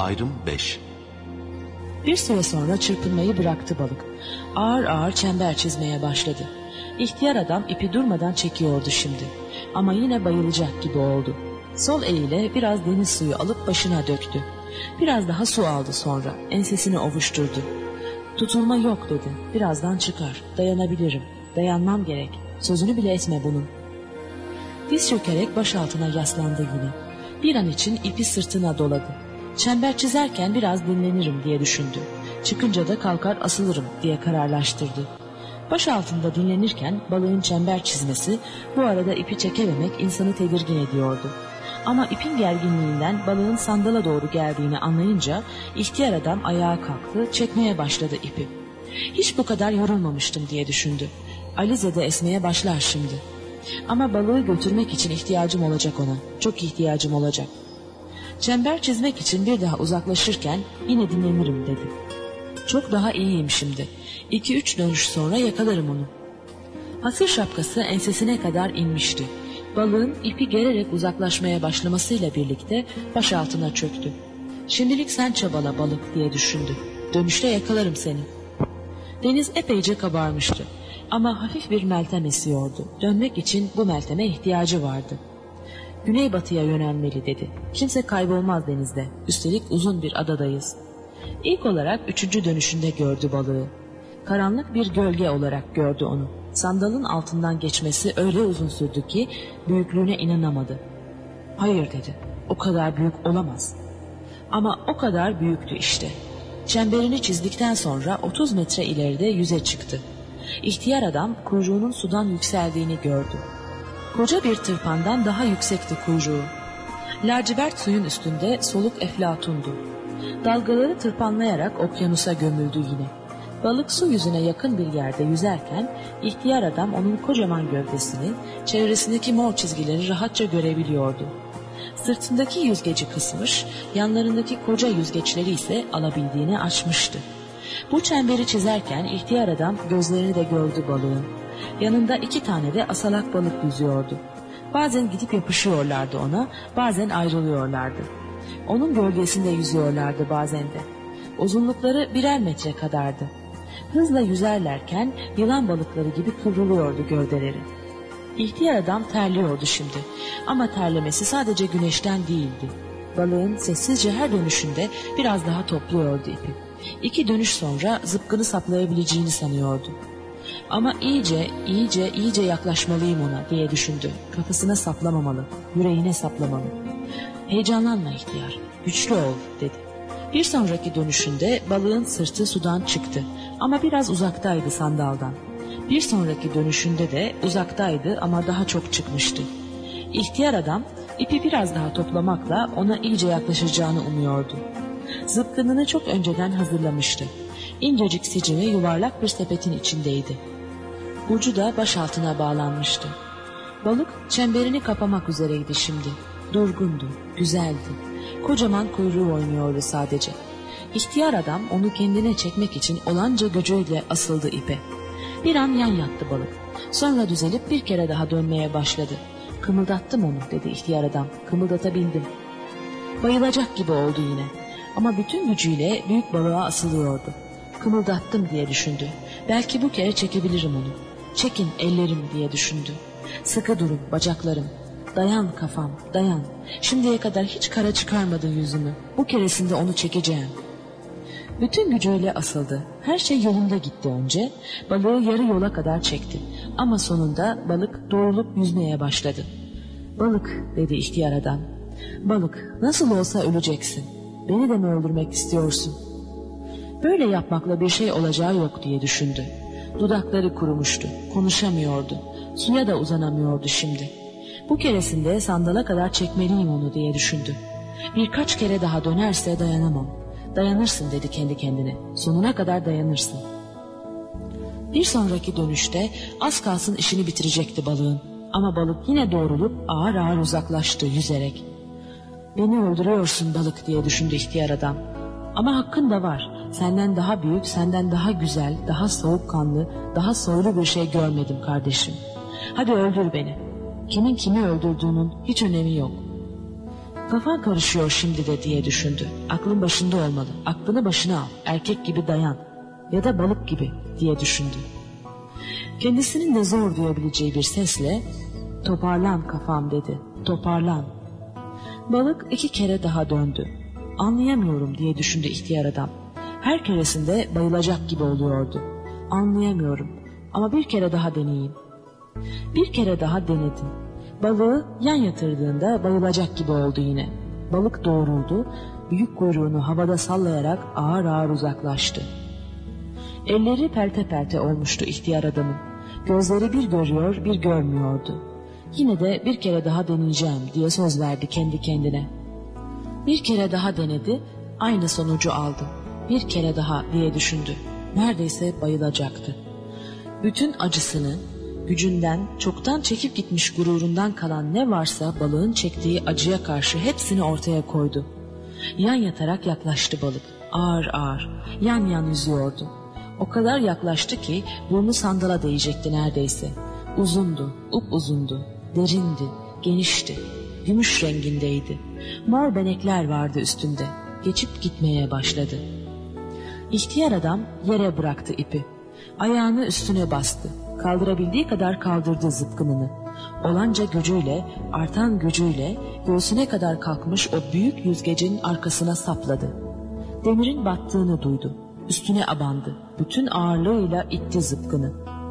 Ayrım 5. Bir süre sonra çırpınmayı bıraktı balık. Ağır ağır çember çizmeye başladı. İhtiyar adam ipi durmadan çekiyordu şimdi. Ama yine bayılacak gibi oldu. Sol eliyle biraz deniz suyu alıp başına döktü. Biraz daha su aldı sonra. Ensesini ovuşturdu. Tutulma yok dedi. Birazdan çıkar. Dayanabilirim. Dayanmam gerek. Sözünü bile etme bunun. Diz çökerek baş altına yaslandı yine. Bir an için ipi sırtına doladı. Çember çizerken biraz dinlenirim diye düşündü. Çıkınca da kalkar asılırım diye kararlaştırdı. Baş altında dinlenirken balığın çember çizmesi, bu arada ipi çekememek insanı tedirgin ediyordu. Ama ipin gerginliğinden balığın sandala doğru geldiğini anlayınca ihtiyar adam ayağa kalktı, çekmeye başladı ipi. Hiç bu kadar yorulmamıştım diye düşündü. Alize de esmeye başlar şimdi. Ama balığı götürmek için ihtiyacım olacak ona. Çok ihtiyacım olacak. Çember çizmek için bir daha uzaklaşırken yine dinlenirim dedi. Çok daha iyiyim şimdi. 2-3 dönüş sonra yakalarım onu. Hasır şapkası ensesine kadar inmişti. Balığın ipi gererek uzaklaşmaya başlamasıyla birlikte baş altına çöktü. Şimdilik sen çabala balık diye düşündü. Dönüşte yakalarım seni. Deniz epeyce kabarmıştı. Ama hafif bir meltem esiyordu. Dönmek için bu melteme ihtiyacı vardı. Güneybatıya yönelmeli dedi. Kimse kaybolmaz denizde. Üstelik uzun bir adadayız. İlk olarak 3. dönüşünde gördü balığı. Karanlık bir gölge olarak gördü onu. Sandalın altından geçmesi öyle uzun sürdü ki büyüklüğüne inanamadı. Hayır dedi. O kadar büyük olamaz. Ama o kadar büyüktü işte. Çemberini çizdikten sonra 30 metre ileride yüze çıktı. İhtiyar adam kuyruğunun sudan yükseldiğini gördü. Koca bir tırpandan daha yüksekti kuyruğu. Lacivert suyun üstünde soluk eflatundu. Dalgaları tırpanlayarak okyanusa gömüldü yine. Balık su yüzüne yakın bir yerde yüzerken ihtiyar adam onun kocaman gövdesini, çevresindeki mor çizgileri rahatça görebiliyordu. Sırtındaki yüzgeci kısmış, yanlarındaki koca yüzgeçleri ise alabildiğini açmıştı. Bu çemberi çizerken ihtiyar adam gözlerini de gördü balığın. Yanında 2 tane de asalak balık yüzüyordu. Bazen gidip yapışıyorlardı ona, bazen ayrılıyorlardı. Onun gölgesinde yüzüyorlardı bazen de. Uzunlukları 1'er metre kadardı. Hızla yüzerlerken yılan balıkları gibi kıvrılıyordu gövdeleri. İhtiyar adam terliyordu şimdi. Ama terlemesi sadece güneşten değildi. Balığın sessizce her dönüşünde biraz daha topluyordu ipi. 2 dönüş sonra zıpkını saplayabileceğini sanıyordu. Ama iyice yaklaşmalıyım ona diye düşündü. Kafasına saplamamalı, yüreğine saplamalı. Heyecanlanma ihtiyar, güçlü ol dedi. Bir sonraki dönüşünde balığın sırtı sudan çıktı ama biraz uzaktaydı sandaldan. Bir sonraki dönüşünde de uzaktaydı ama daha çok çıkmıştı. İhtiyar adam ipi biraz daha toplamakla ona iyice yaklaşacağını umuyordu. Zıpkınını çok önceden hazırlamıştı. İncecik sicimi yuvarlak bir sepetin içindeydi. Ucu da baş altına bağlanmıştı. Balık çemberini kapamak üzereydi şimdi. Durgundu, güzeldi. Kocaman kuyruğu oynuyordu sadece. İhtiyar adam onu kendine çekmek için olanca gücüyle asıldı ipe. Bir an yan yattı balık. Sonra düzelip bir kere daha dönmeye başladı. Kımıldattım onu dedi ihtiyar adam. Kımıldatabildim. Bayılacak gibi oldu yine. Ama bütün gücüyle büyük balığa asılıyordu. Kımıldattım diye düşündü. Belki bu kere çekebilirim onu. Çekin ellerim diye düşündü. Sıkı durun bacaklarım. Dayan kafam, dayan. Şimdiye kadar hiç kara çıkarmadın yüzümü. Bu keresinde onu çekeceğim. Bütün gücüyle asıldı. Her şey yolunda gitti önce. Balığı yarı yola kadar çekti. Ama sonunda balık doğrulup yüzmeye başladı. Balık dedi ihtiyar adam. Balık, nasıl olsa öleceksin. Beni de mi öldürmek istiyorsun? Böyle yapmakla bir şey olacağı yok diye düşündü. Dudakları kurumuştu. Konuşamıyordu. Suya da uzanamıyordu şimdi. Bu keresinde sandala kadar çekmeliyim onu diye düşündü. Birkaç kere daha dönerse dayanamam. Dayanırsın dedi kendi kendine. Sonuna kadar dayanırsın. Bir sonraki dönüşte az kalsın işini bitirecekti balığın. Ama balık yine doğrulup ağır ağır uzaklaştı yüzerek. Beni öldürüyorsun balık diye düşündü ihtiyar adam. Ama hakkın da var. Senden daha büyük, senden daha güzel, daha soğukkanlı, daha soylu bir şey görmedim kardeşim. Hadi öldür beni. Kimin kimi öldürdüğünün hiç önemi yok. Kafan karışıyor şimdi de diye düşündü. Aklın başında olmalı. Aklını başına al. Erkek gibi dayan. Ya da balık gibi diye düşündü. Kendisinin de zor duyabileceği bir sesle toparlan kafam dedi. Toparlan. Balık 2 kere daha döndü. Anlayamıyorum diye düşündü ihtiyar adam. Her keresinde bayılacak gibi oluyordu. Anlayamıyorum ama bir kere daha deneyeyim. Bir kere daha denedi. Balığı yan yatırdığında bayılacak gibi oldu yine. Balık doğruldu, büyük kuyruğunu havada sallayarak ağır ağır uzaklaştı. Elleri pelte pelte olmuştu ihtiyar adamın. Gözleri bir görüyor bir görmüyordu. Yine de bir kere daha deneyeceğim diye söz verdi kendi kendine. Bir kere daha denedi, aynı sonucu aldı. Bir kere daha diye düşündü. Neredeyse bayılacaktı. Bütün acısını, gücünden, çoktan çekip gitmiş gururundan kalan ne varsa balığın çektiği acıya karşı hepsini ortaya koydu. Yan yatarak yaklaştı balık. Ağır ağır, yan yan yüzüyordu. O kadar yaklaştı ki burnu sandala değecekti neredeyse. Uzundu, upuzundu, derindi, genişti, gümüş rengindeydi. Mor benekler vardı üstünde. Geçip gitmeye başladı. İhtiyar adam yere bıraktı ipi. Ayağını üstüne bastı. Kaldırabildiği kadar kaldırdı zıpkınını. Olanca gücüyle, artan gücüyle göğsüne kadar kalkmış o büyük yüzgecin arkasına sapladı. Demirin battığını duydu. Üstüne abandı. Bütün ağırlığıyla itti zıpkını.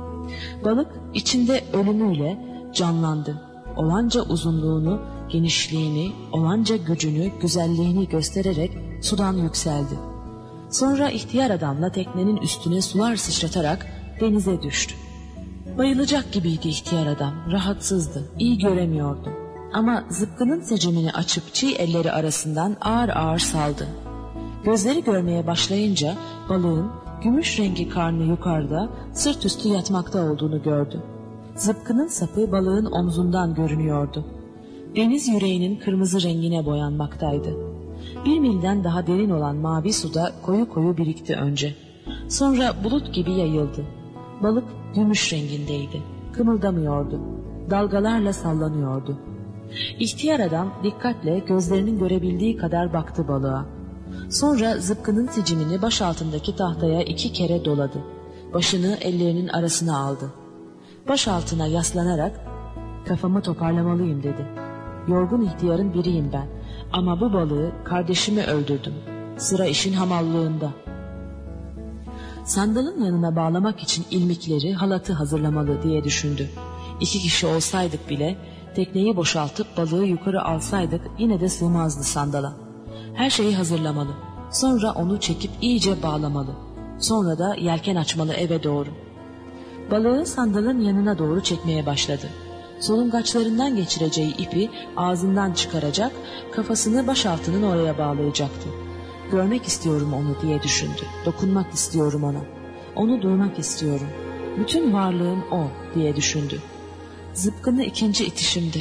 Balık içinde ölümüyle canlandı. Olanca uzunluğunu, genişliğini, olanca gücünü, güzelliğini göstererek sudan yükseldi. Sonra ihtiyar adamla teknenin üstüne sular sıçratarak denize düştü. Bayılacak gibiydi ihtiyar adam, rahatsızdı, iyi göremiyordu. Ama zıpkının secimini açıp çiğ elleri arasından ağır ağır saldı. Gözleri görmeye başlayınca balığın gümüş rengi karnı yukarıda, sırt üstü yatmakta olduğunu gördü. Zıpkının sapı balığın omzundan görünüyordu. Deniz yüreğinin kırmızı rengine boyanmaktaydı. 1 milden daha derin olan mavi suda koyu koyu birikti önce. Sonra bulut gibi yayıldı. Balık gümüş rengindeydi. Kımıldamıyordu. Dalgalarla sallanıyordu. İhtiyar adam dikkatle gözlerinin görebildiği kadar baktı balığa. Sonra zıpkının sicimini baş altındaki tahtaya 2 kere doladı. Başını ellerinin arasına aldı. Baş altına yaslanarak kafamı toparlamalıyım dedi. Yorgun ihtiyarın biriyim ben. Ama bu balığı kardeşimi öldürdüm. Sıra işin hamallığında. Sandalın yanına bağlamak için ilmikleri, halatı hazırlamalı diye düşündü. 2 kişi olsaydık bile tekneyi boşaltıp balığı yukarı alsaydık yine de sığmazdı sandala. Her şeyi hazırlamalı. Sonra onu çekip iyice bağlamalı. Sonra da yelken açmalı eve doğru. Balığı sandalın yanına doğru çekmeye başladı. Solungaçlarından geçireceği ipi ağzından çıkaracak, kafasını başaltının oraya bağlayacaktı. Görmek istiyorum onu diye düşündü. Dokunmak istiyorum ona. Onu duymak istiyorum. Bütün varlığım o diye düşündü. Zıpkını 2. itişimde.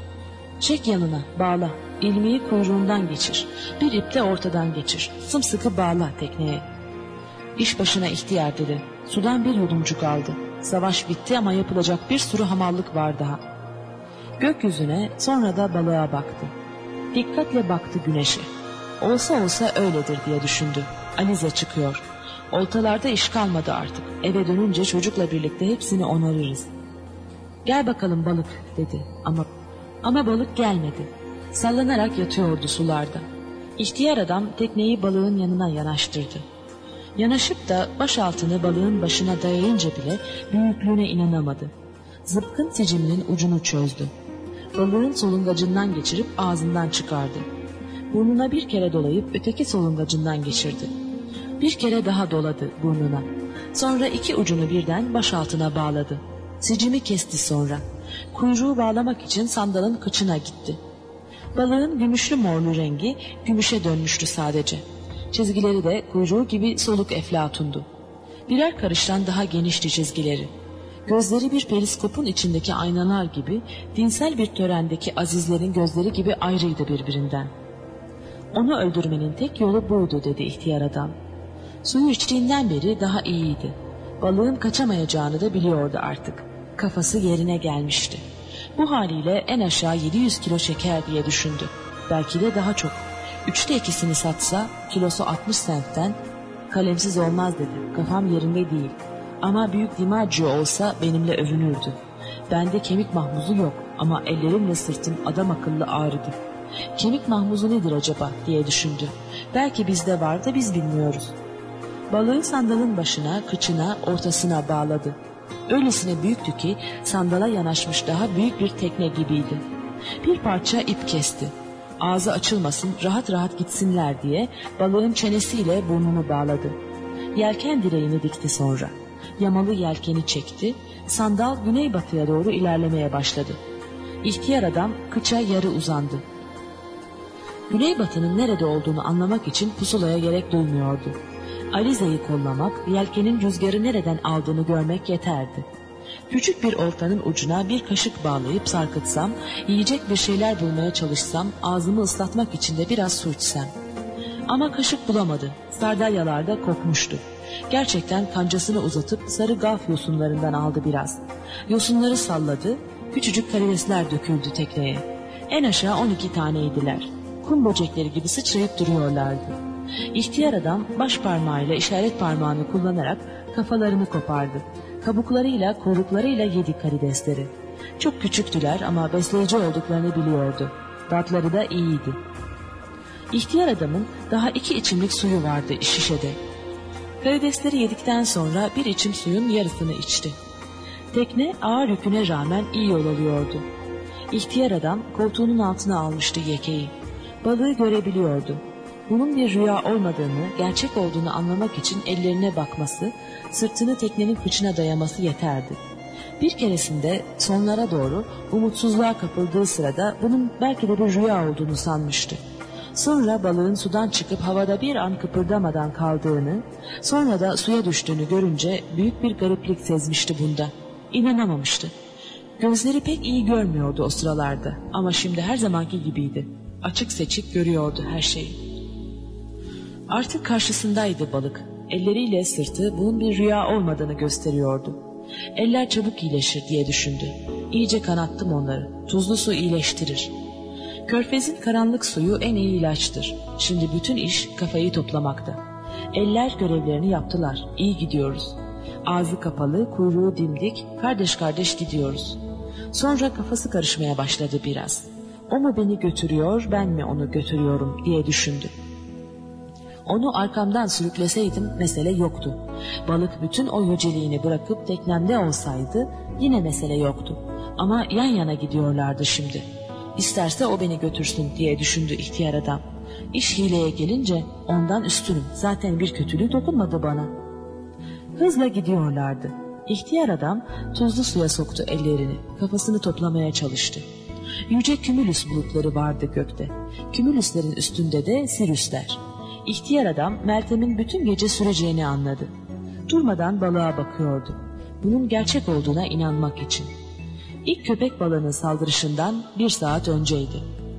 Çek yanına, bağla. İlmiği kuyruğundan geçir. Bir ip de ortadan geçir. Sımsıkı bağla tekneye. İş başına ihtiyar dedi. Sudan bir yudumcuk aldı. Savaş bitti ama yapılacak bir sürü hamallık var daha. Gökyüzüne sonra da balığa baktı. Dikkatle baktı güneşe. Olsa olsa öyledir diye düşündü. Alize çıkıyor. Oltalarda iş kalmadı artık. Eve dönünce çocukla birlikte hepsini onarırız. Gel bakalım balık dedi ama balık gelmedi. Sallanarak yatıyordu sularda. İhtiyar adam tekneyi balığın yanına yanaştırdı. Yanaşıp da başaltını balığın başına dayayınca bile büyüklüğüne inanamadı. Zıpkın siciminin ucunu çözdü. Balığın solungacından geçirip ağzından çıkardı. Burnuna bir kere dolayıp öteki solungacından geçirdi. Bir kere daha doladı burnuna. Sonra 2 ucunu birden başaltına bağladı. Sicimi kesti sonra. Kuyruğu bağlamak için sandalın kıçına gitti. Balığın gümüşlü morlu rengi gümüşe dönmüştü sadece. Çizgileri de kuyruğu gibi soluk eflatundu. Birer karıştan daha genişti çizgileri. Gözleri bir periskopun içindeki aynalar gibi, dinsel bir törendeki azizlerin gözleri gibi ayrıydı birbirinden. Onu öldürmenin tek yolu buydu dedi ihtiyar adam. Suyu içtiğinden beri daha iyiydi. Balığın kaçamayacağını da biliyordu artık. Kafası yerine gelmişti. Bu haliyle en aşağı 700 kilo çeker diye düşündü. Belki de daha çok. 3'te 2'sini satsa kilosu 60 centten kalemsiz olmaz dedi. Kafam yerinde değil. Ama büyük DiMaggio olsa benimle övünürdü. Bende kemik mahmuzu yok ama ellerimle sırtım adam akıllı ağrıdı. Kemik mahmuzu nedir acaba diye düşündü. Belki bizde var da biz bilmiyoruz. Balığı sandalın başına, kıçına, ortasına bağladı. Öylesine büyüktü ki sandala yanaşmış daha büyük bir tekne gibiydi. Bir parça ip kesti. Ağzı açılmasın, rahat rahat gitsinler diye balığın çenesiyle burnunu bağladı. Yelken direğini dikti sonra. Yamalı yelkeni çekti, sandal güneybatıya doğru ilerlemeye başladı. İhtiyar adam kıça yarı uzandı. Güneybatının nerede olduğunu anlamak için pusulaya gerek duymuyordu. Alize'yi kollamak, yelkenin rüzgarı nereden aldığını görmek yeterdi. Küçük bir oltanın ucuna bir kaşık bağlayıp sarkıtsam, yiyecek bir şeyler bulmaya çalışsam, ağzımı ıslatmak için de biraz su içsem. Ama kaşık bulamadı, sardalyalarda kokmuştu. Gerçekten kancasını uzatıp sarı gaf yosunlarından aldı biraz. Yosunları salladı, küçücük karidesler döküldü tekneye. En aşağı 12 taneydiler. Kum böcekleri gibi sıçrayıp duruyorlardı. İhtiyar adam baş parmağıyla işaret parmağını kullanarak kafalarını kopardı. Kabuklarıyla, kuyruklarıyla yedi karidesleri. Çok küçüktüler ama besleyici olduklarını biliyordu. Tatları da iyiydi. İhtiyar adamın daha 2 içimlik suyu vardı şişede. Karidesleri yedikten sonra bir içim suyun yarısını içti. Tekne ağır yüküne rağmen iyi yol alıyordu. İhtiyar adam koltuğunun altına almıştı yekeyi. Balığı görebiliyordu. Bunun bir rüya olmadığını, gerçek olduğunu anlamak için ellerine bakması, sırtını teknenin kıçına dayaması yeterdi. Bir keresinde sonlara doğru umutsuzluğa kapıldığı sırada bunun belki de bir rüya olduğunu sanmıştı. Sonra balığın sudan çıkıp havada bir an kıpırdamadan kaldığını, sonra da suya düştüğünü görünce büyük bir gariplik sezmişti bunda. İnanamamıştı. Gözleri pek iyi görmüyordu o sıralarda ama şimdi her zamanki gibiydi. Açık seçik görüyordu her şeyi. Artık karşısındaydı balık. Elleriyle sırtı bunun bir rüya olmadığını gösteriyordu. Eller çabuk iyileşir diye düşündü. İyice kanattım onları. Tuzlu su iyileştirir. Körfezin karanlık suyu en iyi ilaçtır. Şimdi bütün iş kafayı toplamakta. Eller görevlerini yaptılar. İyi gidiyoruz. Ağzı kapalı, kuyruğu dimdik, kardeş kardeş gidiyoruz. Sonra kafası karışmaya başladı biraz. O mu beni götürüyor, ben mi onu götürüyorum diye düşündü. Onu arkamdan sürükleseydim mesele yoktu. Balık bütün o yüceliğini bırakıp teknemde olsaydı yine mesele yoktu. Ama yan yana gidiyorlardı şimdi. İsterse o beni götürsün diye düşündü ihtiyar adam. İş hileye gelince ondan üstünüm. Zaten bir kötülüğü dokunmadı bana. Hızla gidiyorlardı. İhtiyar adam tuzlu suya soktu ellerini. Kafasını toplamaya çalıştı. Yüce kümülüs bulutları vardı gökte. Kümülüslerin üstünde de Siriusler. İhtiyar adam Meltem'in bütün gece süreceğini anladı. Durmadan balığa bakıyordu. Bunun gerçek olduğuna inanmak için. İlk köpek balığının saldırışından 1 saat önceydi.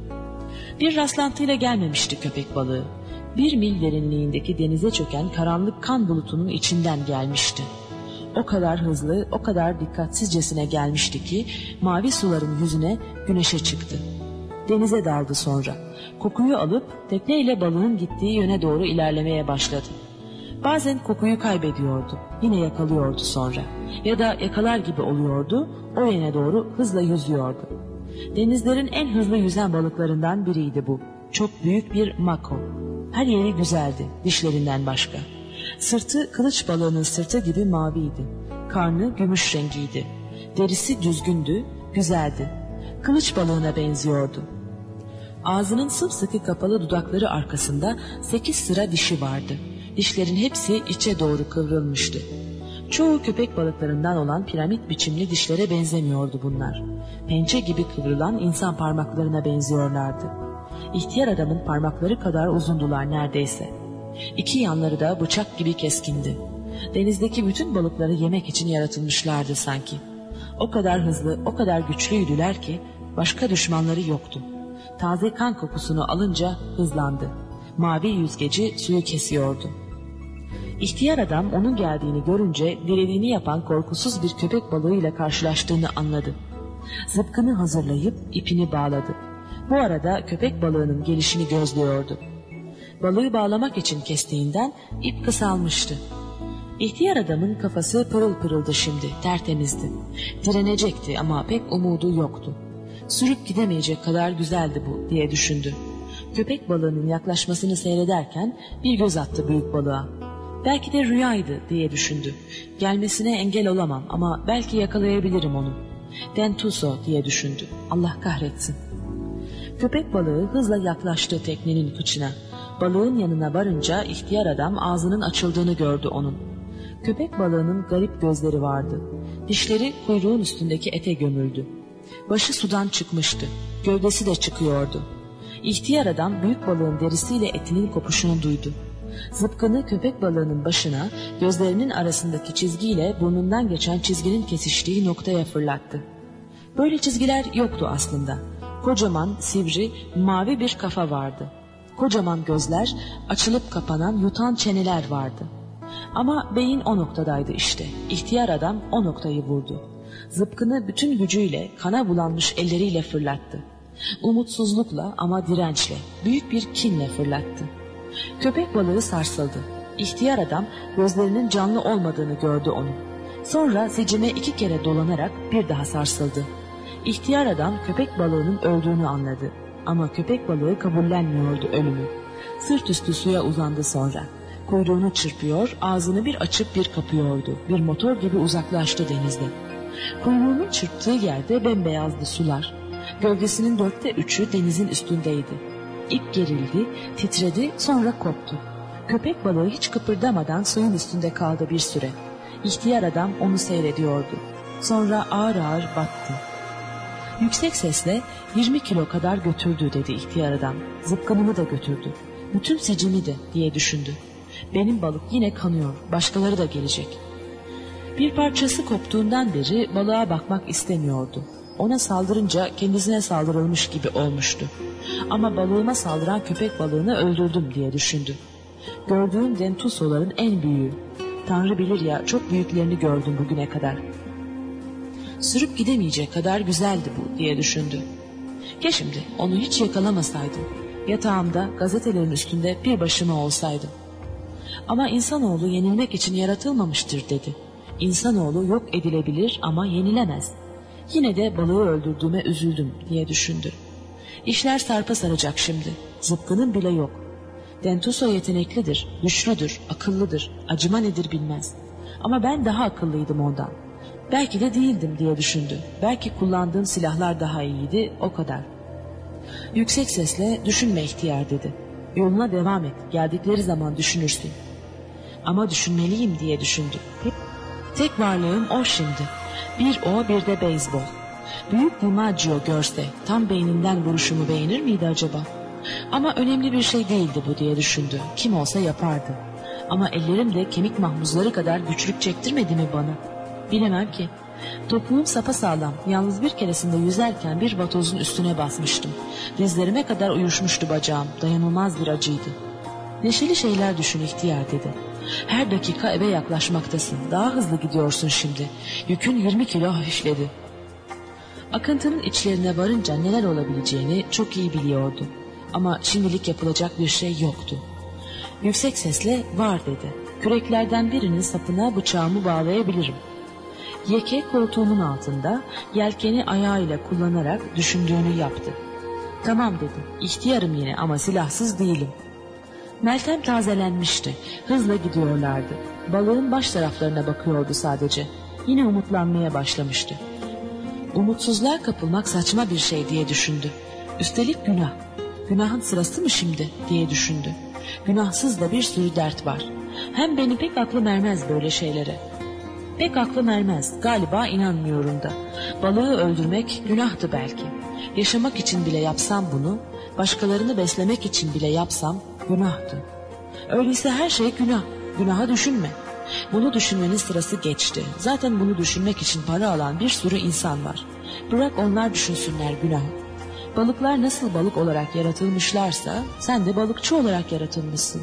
Bir rastlantıyla gelmemişti köpek balığı. 1 mil derinliğindeki denize çöken karanlık kan bulutunun içinden gelmişti. O kadar hızlı, o kadar dikkatsizcesine gelmişti ki mavi suların yüzüne güneşe çıktı. Denize daldı sonra. Kokuyu alıp tekneyle balığın gittiği yöne doğru ilerlemeye başladı. Bazen kokuyu kaybediyordu, yine yakalıyordu sonra. Ya da yakalar gibi oluyordu, o yöne doğru hızla yüzüyordu. Denizlerin en hızlı yüzen balıklarından biriydi bu. Çok büyük bir mako. Her yeri güzeldi, dişlerinden başka. Sırtı kılıç balığının sırtı gibi maviydi. Karnı gümüş rengiydi. Derisi düzgündü, güzeldi. Kılıç balığına benziyordu. Ağzının sımsıkı kapalı dudakları arkasında 8 sıra dişi vardı. Dişlerin hepsi içe doğru kıvrılmıştı. Çoğu köpek balıklarından olan piramit biçimli dişlere benzemiyordu bunlar. Pençe gibi kıvrılan insan parmaklarına benziyorlardı. İhtiyar adamın parmakları kadar uzundular neredeyse. 2 yanları da bıçak gibi keskindi. Denizdeki bütün balıkları yemek için yaratılmışlardı sanki. O kadar hızlı, o kadar güçlüydüler ki başka düşmanları yoktu. Taze kan kokusunu alınca hızlandı. Mavi yüzgeci suyu kesiyordu. İhtiyar adam onun geldiğini görünce dilediğini yapan korkusuz bir köpek balığıyla karşılaştığını anladı. Zıpkını hazırlayıp ipini bağladı. Bu arada köpek balığının gelişini gözlüyordu. Balığı bağlamak için kestiğinden ip kısalmıştı. İhtiyar adamın kafası pırıl pırıldı şimdi, tertemizdi. Direnecekti ama pek umudu yoktu. Sürüp gidemeyecek kadar güzeldi bu diye düşündü. Köpek balığının yaklaşmasını seyrederken bir göz attı büyük balığa. Belki de rüyaydı diye düşündü. Gelmesine engel olamam ama belki yakalayabilirim onu. Dentuso diye düşündü. Allah kahretsin. Köpek balığı hızla yaklaştı teknenin kıçına. Balığın yanına varınca ihtiyar adam ağzının açıldığını gördü onun. Köpek balığının garip gözleri vardı. Dişleri kuyruğun üstündeki ete gömüldü. Başı sudan çıkmıştı. Gövdesi de çıkıyordu. İhtiyar adam büyük balığın derisiyle etinin kopuşunu duydu. Zıpkını köpek balığının başına, gözlerinin arasındaki çizgiyle burnundan geçen çizginin kesiştiği noktaya fırlattı. Böyle çizgiler yoktu aslında. Kocaman, sivri, mavi bir kafa vardı. Kocaman gözler, açılıp kapanan yutan çeneler vardı. Ama beyin o noktadaydı işte. İhtiyar adam o noktayı vurdu. Zıpkını bütün gücüyle, kana bulanmış elleriyle fırlattı. Umutsuzlukla ama dirençle, büyük bir kinle fırlattı. Köpek balığı sarsıldı. İhtiyar adam gözlerinin canlı olmadığını gördü onun. Sonra zicime 2 kere dolanarak bir daha sarsıldı. İhtiyar adam köpek balığının öldüğünü anladı. Ama köpek balığı kabullenmiyordu ölümü. Sırt üstü suya uzandı sonra. Kuyruğunu çırpıyor, ağzını bir açıp bir kapıyordu. Bir motor gibi uzaklaştı denizde. Kuyruğunun çırptığı yerde bembeyazdı sular. Gövdesinin 3'ü denizin üstündeydi. İp gerildi, titredi, sonra koptu. Köpek balığı hiç kıpırdamadan suyun üstünde kaldı bir süre. İhtiyar adam onu seyrediyordu. Sonra ağır ağır battı. Yüksek sesle 20 kilo kadar götürdü dedi ihtiyar adam. Zıpkınımı da götürdü. Bütün sicimi de diye düşündü. Benim balık yine kanıyor, başkaları da gelecek. Bir parçası koptuğundan beri balığa bakmak istemiyordu. Ona saldırınca kendisine saldırılmış gibi olmuştu. Ama balığıma saldıran köpek balığını öldürdüm diye düşündü. Gördüğüm dentusoların en büyüğü. Tanrı bilir ya, çok büyüklerini gördüm bugüne kadar. Sürüp gidemeyecek kadar güzeldi bu diye düşündü. Ya şimdi onu hiç yakalamasaydım, yatağımda gazetelerin üstünde bir başıma olsaydım. Ama insanoğlu yenilmek için yaratılmamıştır dedi. İnsanoğlu yok edilebilir ama yenilemez. Yine de balığı öldürdüğüme üzüldüm diye düşündü. İşler sarpa saracak şimdi. Zıpkının bile yok. Dentuso yeteneklidir, güçlüdür, akıllıdır, acıma nedir bilmez. Ama ben daha akıllıydım ondan. Belki de değildim diye düşündü. Belki kullandığım silahlar daha iyiydi, o kadar. Yüksek sesle düşünme ihtiyar dedi. Yoluna devam et, geldikleri zaman düşünürsün. Ama düşünmeliyim diye düşündü. Tek varlığım o şimdi. Bir o, bir de beyzbol. Büyük DiMaggio görse tam beyninden vuruşumu beğenir miydi acaba? Ama önemli bir şey değildi bu diye düşündü. Kim olsa yapardı. Ama ellerim de kemik mahmuzları kadar güçlük çektirmedi mi bana? Bilemem ki. Topuğum sapasağlam. Yalnız bir keresinde yüzerken bir vatozun üstüne basmıştım. Dizlerime kadar uyuşmuştu bacağım. Dayanılmaz bir acıydı. Neşeli şeyler düşün ihtiyar dedi. Her dakika eve yaklaşmaktasın. Daha hızlı gidiyorsun şimdi. Yükün 20 kilo hafifledi. Akıntının içlerine varınca neler olabileceğini çok iyi biliyordu. Ama şimdilik yapılacak bir şey yoktu. Yüksek sesle var dedi. Küreklerden birinin sapına bıçağımı bağlayabilirim. Yeke koltuğumun altında, yelkeni ayağıyla kullanarak düşündüğünü yaptı. Tamam dedi. İhtiyarım yine ama silahsız değilim. Meltem tazelenmişti. Hızla gidiyorlardı. Balığın baş taraflarına bakıyordu sadece. Yine umutlanmaya başlamıştı. Umutsuzluğa kapılmak saçma bir şey diye düşündü. Üstelik günah. Günahın sırası mı şimdi diye düşündü. Günahsız da bir sürü dert var. Hem beni pek aklım ermez böyle şeylere. Pek aklım ermez. Galiba inanmıyorum da. Balığı öldürmek günahtı belki. Yaşamak için bile yapsam bunu, başkalarını beslemek için bile yapsam günahtı. Öyleyse her şey günah. Günaha düşünme. Bunu düşünmenin sırası geçti. Zaten bunu düşünmek için para alan bir sürü insan var. Bırak onlar düşünsünler günahı. Balıklar nasıl balık olarak yaratılmışlarsa sen de balıkçı olarak yaratılmışsın.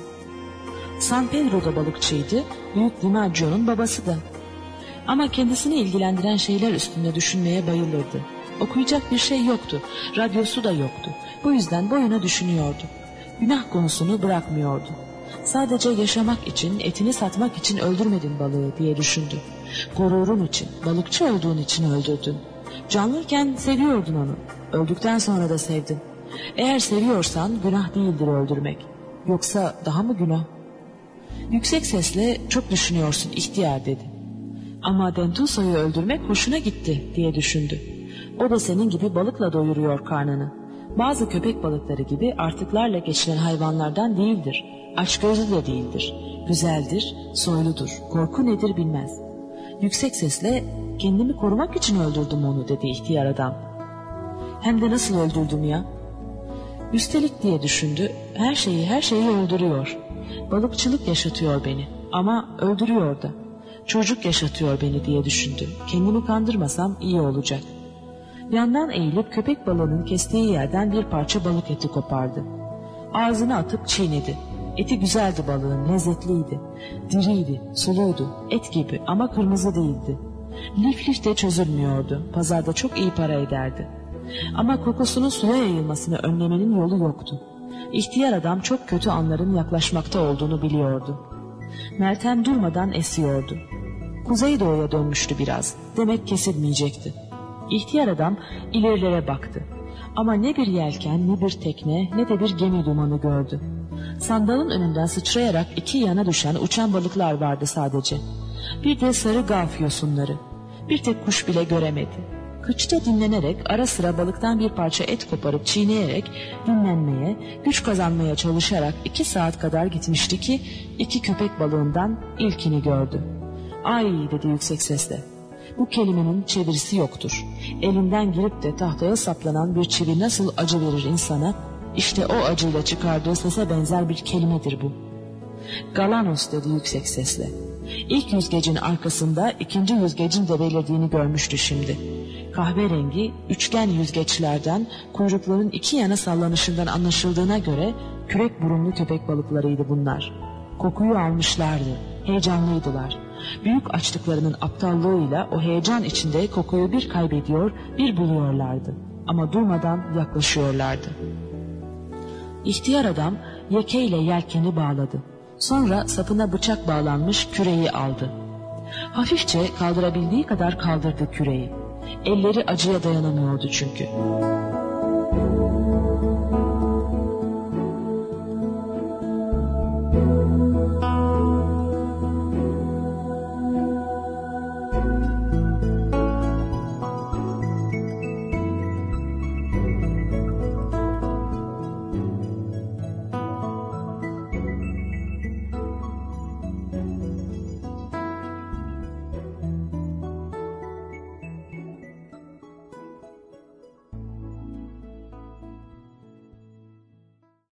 San Pedro da balıkçıydı, Büyük DiMaggio'nun babası da. Ama kendisini ilgilendiren şeyler üstünde düşünmeye bayılırdı. Okuyacak bir şey yoktu. Radyosu da yoktu. Bu yüzden boyuna düşünüyordu. Günah konusunu bırakmıyordu. Sadece yaşamak için, etini satmak için öldürmedin balığı diye düşündü. Gururun için, balıkçı olduğun için öldürdün. Canlıyken seviyordun onu. Öldükten sonra da sevdin. Eğer seviyorsan günah değildir öldürmek. Yoksa daha mı günah? Yüksek sesle çok düşünüyorsun ihtiyar dedi. Ama Dentuso'yu öldürmek hoşuna gitti diye düşündü. O da senin gibi balıkla doyuruyor karnını. Bazı köpek balıkları gibi artıklarla geçinen hayvanlardan değildir. Açgözlü de değildir. Güzeldir, soyludur. Korku nedir bilmez. Yüksek sesle kendimi korumak için öldürdüm onu dedi ihtiyar adam. Hem de nasıl öldürdüm ya? Üstelik diye düşündü, her şeyi öldürüyor. Balıkçılık yaşatıyor beni ama öldürüyor da. Çocuk yaşatıyor beni diye düşündü. Kendimi kandırmasam iyi olacak. Yandan eğilip köpek balığının kestiği yerden bir parça balık eti kopardı. Ağzına atıp çiğnedi. Eti güzeldi balığın, lezzetliydi. Diriydi, suluydu, et gibi ama kırmızı değildi. Lif de çözülmüyordu, pazarda çok iyi para ederdi. Ama kokusunun suya yayılmasını önlemenin yolu yoktu. İhtiyar adam çok kötü anların yaklaşmakta olduğunu biliyordu. Meltem durmadan esiyordu. Kuzeydoğuya dönmüştü biraz, demek kesilmeyecekti. İhtiyar adam ilerilere baktı. Ama ne bir yelken, ne bir tekne, ne de bir gemi dumanı gördü. Sandalın önünden sıçrayarak iki yana düşen uçan balıklar vardı sadece. Bir de sarı gaf yosunları. Bir tek kuş bile göremedi. Kıçta dinlenerek ara sıra balıktan bir parça et koparıp çiğneyerek dinlenmeye, güç kazanmaya çalışarak 2 saat kadar gitmişti ki 2 köpek balığından ilkini gördü. "Ay" dedi yüksek sesle. Bu kelimenin çevirisi yoktur. Elinden girip de tahtaya saplanan bir çivi nasıl acı verir insana, işte o acıyla çıkardığı sese benzer bir kelimedir bu. "Galanos" dedi yüksek sesle. İlk yüzgecin arkasında ikinci yüzgecin de belirdiğini görmüştü şimdi. Kahverengi, üçgen yüzgeçlerden, kuyrukların iki yana sallanışından anlaşıldığına göre kürek burunlu köpek balıklarıydı bunlar. Kokuyu almışlardı, heyecanlıydılar. Büyük açlıklarının aptallığıyla o heyecan içinde kokuyu bir kaybediyor, bir buluyorlardı. Ama durmadan yaklaşıyorlardı. İhtiyar adam yekeyle yelkeni bağladı. Sonra sapına bıçak bağlanmış küreği aldı. Hafifçe kaldırabildiği kadar kaldırdı küreği. Elleri acıya dayanamıyordu çünkü.